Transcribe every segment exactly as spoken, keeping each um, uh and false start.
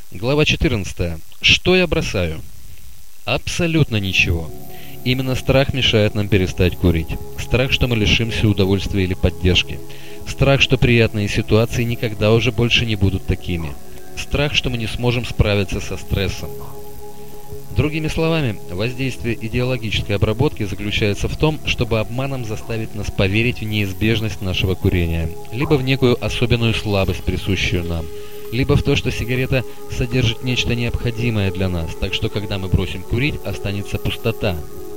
Глава четырнадцатая. Что я бросаю? Абсолютно ничего. Именно страх мешает нам перестать курить. Страх, что мы лишимся удовольствия или поддержки. Страх, что приятные ситуации никогда уже больше не будут такими. Страх, что мы не сможем справиться со стрессом. Другими словами, воздействие идеологической обработки заключается в том, чтобы обманом заставить нас поверить в неизбежность нашего курения, либо в некую особенную слабость, присущую нам, либо в то, что сигарета содержит нечто необходимое для нас, так что когда мы бросим курить, останется пустота.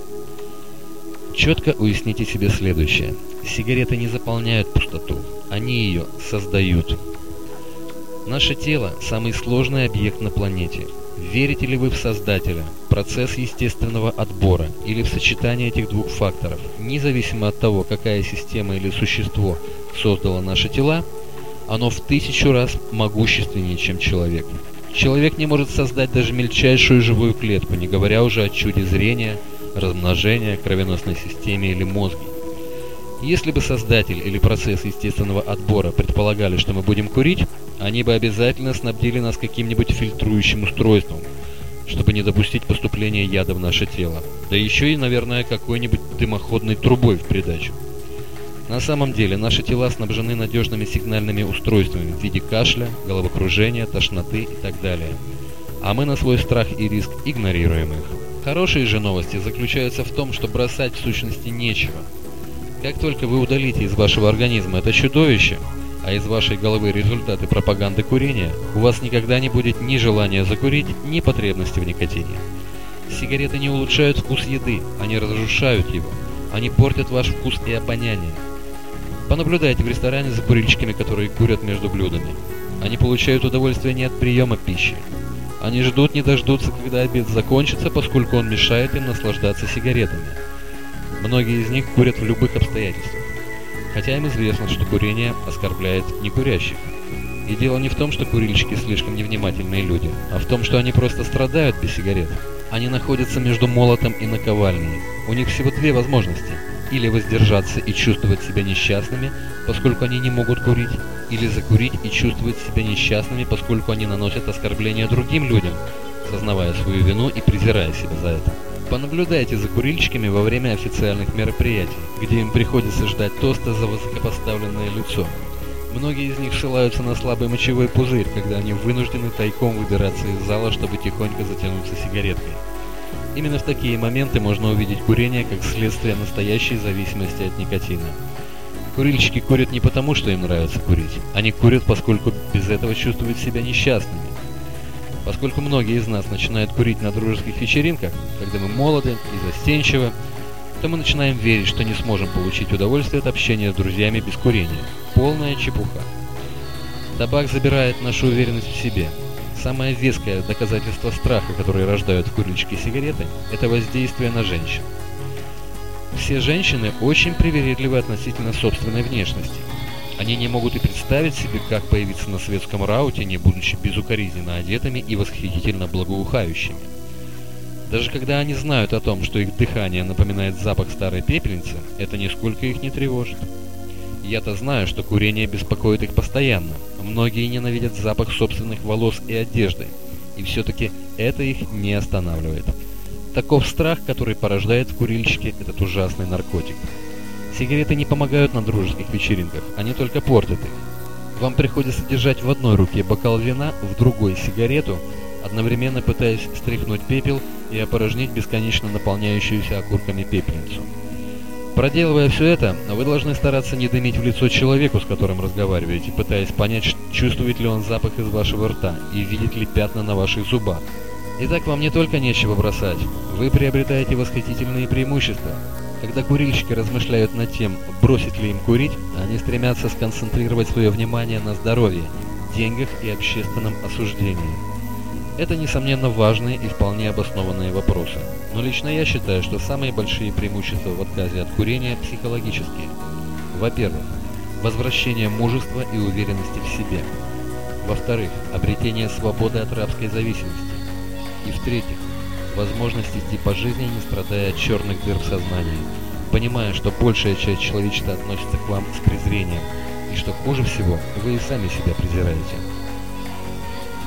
Четко уясните себе следующее. Сигареты не заполняют пустоту, они ее создают. Наше тело – самый сложный объект на планете. Верите ли вы в Создателя, процесс естественного отбора или в сочетание этих двух факторов, независимо от того, какая система или существо создало наши тела, оно в тысячу раз могущественнее, чем человек. Человек не может создать даже мельчайшую живую клетку, не говоря уже о чуде зрения, размножения, кровеносной системе или мозге. Если бы Создатель или процесс естественного отбора предполагали, что мы будем курить, они бы обязательно снабдили нас каким-нибудь фильтрующим устройством, чтобы не допустить поступления яда в наше тело. Да еще и, наверное, какой-нибудь дымоходной трубой в придачу. На самом деле, наши тела снабжены надежными сигнальными устройствами в виде кашля, головокружения, тошноты и так далее. А мы на свой страх и риск игнорируем их. Хорошие же новости заключаются в том, что бросать в сущности нечего. Как только вы удалите из вашего организма это чудовище, а из вашей головы результаты пропаганды курения, у вас никогда не будет ни желания закурить, ни потребности в никотине. Сигареты не улучшают вкус еды, они разрушают его. Они портят ваш вкус и обоняние. Понаблюдайте в ресторане за курильщиками, которые курят между блюдами. Они получают удовольствие не от приема пищи. Они ждут не дождутся, когда обед закончится, поскольку он мешает им наслаждаться сигаретами. Многие из них курят в любых обстоятельствах. Хотя им известно, что курение оскорбляет некурящих. И дело не в том, что курильщики слишком невнимательные люди, а в том, что они просто страдают без сигарет. Они находятся между молотом и наковальней. У них всего две возможности. Или воздержаться и чувствовать себя несчастными, поскольку они не могут курить, или закурить и чувствовать себя несчастными, поскольку они наносят оскорбления другим людям, сознавая свою вину и презирая себя за это. Понаблюдайте за курильщиками во время официальных мероприятий, где им приходится ждать тоста за высокопоставленное лицо. Многие из них ссылаются на слабый мочевой пузырь, когда они вынуждены тайком выбираться из зала, чтобы тихонько затянуться сигареткой. Именно в такие моменты можно увидеть курение как следствие настоящей зависимости от никотина. Курильщики курят не потому, что им нравится курить. Они курят, поскольку без этого чувствуют себя несчастными. Поскольку многие из нас начинают курить на дружеских вечеринках, когда мы молоды и застенчивы, то мы начинаем верить, что не сможем получить удовольствие от общения с друзьями без курения. Полная чепуха. Табак забирает нашу уверенность в себе. Самое веское доказательство страха, которое рождают в курильщике сигареты, это воздействие на женщин. Все женщины очень привередливы относительно собственной внешности. Они не могут и представить себе, как появиться на светском рауте, не будучи безукоризненно одетыми и восхитительно благоухающими. Даже когда они знают о том, что их дыхание напоминает запах старой пепельницы, это нисколько их не тревожит. Я-то знаю, что курение беспокоит их постоянно. Многие ненавидят запах собственных волос и одежды, и все-таки это их не останавливает. Таков страх, который порождает в курильщике этот ужасный наркотик. Сигареты не помогают на дружеских вечеринках, они только портят их. Вам приходится держать в одной руке бокал вина, в другой сигарету, одновременно пытаясь стряхнуть пепел и опорожнить бесконечно наполняющуюся окурками пепельницу. Проделывая все это, вы должны стараться не дымить в лицо человеку, с которым разговариваете, пытаясь понять, чувствует ли он запах из вашего рта и видит ли пятна на ваших зубах. Итак, вам не только нечего бросать, вы приобретаете восхитительные преимущества. Когда курильщики размышляют над тем, бросить ли им курить, они стремятся сконцентрировать свое внимание на здоровье, деньгах и общественном осуждении. Это, несомненно, важные и вполне обоснованные вопросы. Но лично я считаю, что самые большие преимущества в отказе от курения психологические. Во-первых, возвращение мужества и уверенности в себе. Во-вторых, обретение свободы от рабской зависимости. И в-третьих, возможность идти по жизни, не страдая от черных дыр в сознании, понимая, что большая часть человечества относится к вам с презрением, и что хуже всего, вы и сами себя презираете.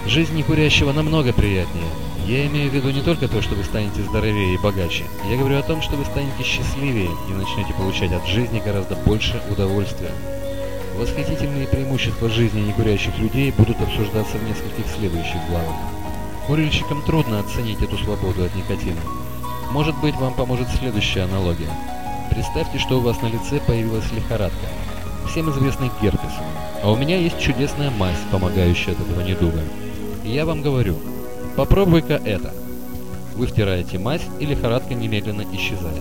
Жизнь некурящего намного приятнее. Я имею в виду не только то, что вы станете здоровее и богаче. Я говорю о том, что вы станете счастливее и начнете получать от жизни гораздо больше удовольствия. Восхитительные преимущества жизни некурящих людей будут обсуждаться в нескольких следующих главах. Курильщикам трудно оценить эту свободу от никотина. Может быть, вам поможет следующая аналогия. Представьте, что у вас на лице появилась лихорадка, всем известный герпес, а у меня есть чудесная мазь, помогающая от этого недуга. И я вам говорю, попробуй-ка это. Вы втираете мазь, и лихорадка немедленно исчезает.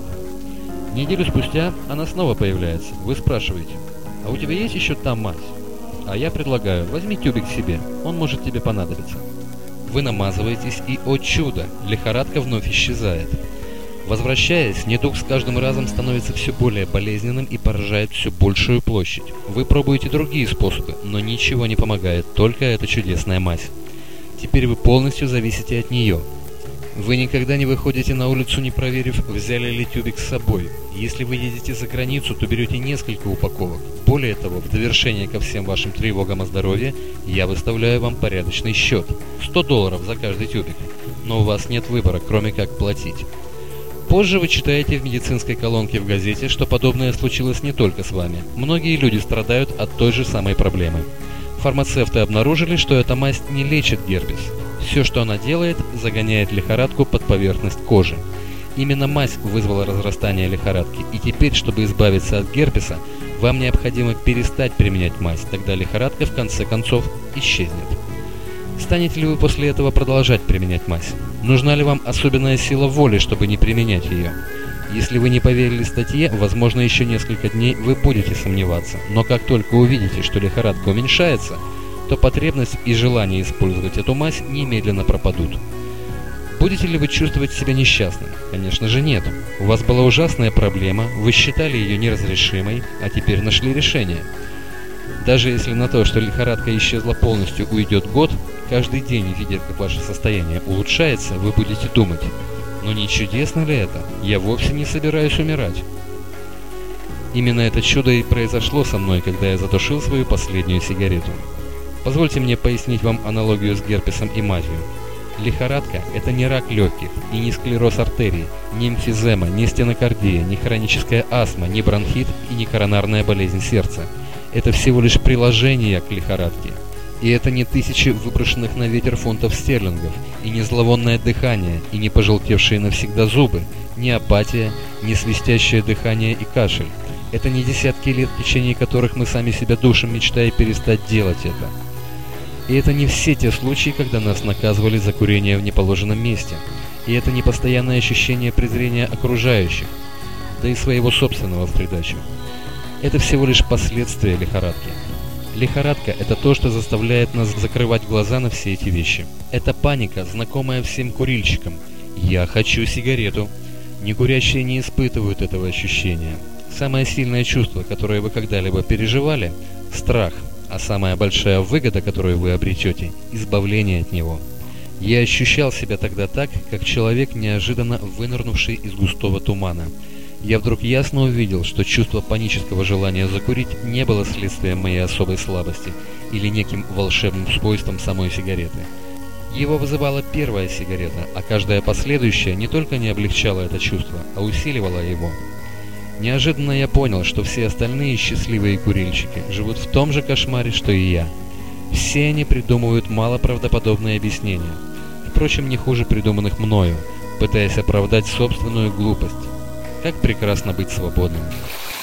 Неделю спустя она снова появляется. Вы спрашиваете, а у тебя есть еще та мазь? А я предлагаю, возьми тюбик себе, он может тебе понадобиться. Вы намазываетесь, и, о чудо, лихорадка вновь исчезает. Возвращаясь, недуг с каждым разом становится все более болезненным и поражает все большую площадь. Вы пробуете другие способы, но ничего не помогает, только эта чудесная мазь. Теперь вы полностью зависите от нее. Вы никогда не выходите на улицу, не проверив, взяли ли тюбик с собой. Если вы едете за границу, то берете несколько упаковок. Более того, в довершение ко всем вашим тревогам о здоровье, я выставляю вам порядочный счет. сто долларов за каждый тюбик. Но у вас нет выбора, кроме как платить. Позже вы читаете в медицинской колонке в газете, что подобное случилось не только с вами. Многие люди страдают от той же самой проблемы. Фармацевты обнаружили, что эта мазь не лечит герпес. Все, что она делает, загоняет лихорадку под поверхность кожи. Именно мазь вызвала разрастание лихорадки, и теперь, чтобы избавиться от герпеса, вам необходимо перестать применять мазь, тогда лихорадка в конце концов исчезнет. Станете ли вы после этого продолжать применять мазь? Нужна ли вам особенная сила воли, чтобы не применять ее? Если вы не поверили статье, возможно, еще несколько дней вы будете сомневаться, но как только увидите, что лихорадка уменьшается, то потребность и желание использовать эту мазь немедленно пропадут. Будете ли вы чувствовать себя несчастным? Конечно же нет. У вас была ужасная проблема, вы считали ее неразрешимой, а теперь нашли решение. Даже если на то, что лихорадка исчезла полностью, уйдет год, каждый день, видя, как ваше состояние улучшается, вы будете думать: но не чудесно ли это? Я вовсе не собираюсь умирать. Именно это чудо и произошло со мной, когда я затушил свою последнюю сигарету. Позвольте мне пояснить вам аналогию с герпесом и мазью. Лихорадка – это не рак легких, и не склероз артерий, не эмфизема, не стенокардия, не хроническая астма, не бронхит и не коронарная болезнь сердца. Это всего лишь приложение к лихорадке. И это не тысячи выброшенных на ветер фунтов стерлингов, и не зловонное дыхание, и не пожелтевшие навсегда зубы, не апатия, не свистящее дыхание и кашель. Это не десятки лет, в течение которых мы сами себя душим, мечтая перестать делать это. И это не все те случаи, когда нас наказывали за курение в неположенном месте. И это не постоянное ощущение презрения окружающих, да и своего собственного в придачу. Это всего лишь последствия лихорадки. Лихорадка – это то, что заставляет нас закрывать глаза на все эти вещи. Это паника, знакомая всем курильщикам. «Я хочу сигарету». Некурящие не испытывают этого ощущения. Самое сильное чувство, которое вы когда-либо переживали – страх. А самая большая выгода, которую вы обретете – избавление от него. Я ощущал себя тогда так, как человек, неожиданно вынырнувший из густого тумана. Я вдруг ясно увидел, что чувство панического желания закурить не было следствием моей особой слабости или неким волшебным свойством самой сигареты. Его вызывала первая сигарета, а каждая последующая не только не облегчала это чувство, а усиливала его. Неожиданно я понял, что все остальные счастливые курильщики живут в том же кошмаре, что и я. Все они придумывают малоправдоподобные объяснения, впрочем, не хуже придуманных мною, пытаясь оправдать собственную глупость. Как прекрасно быть свободным.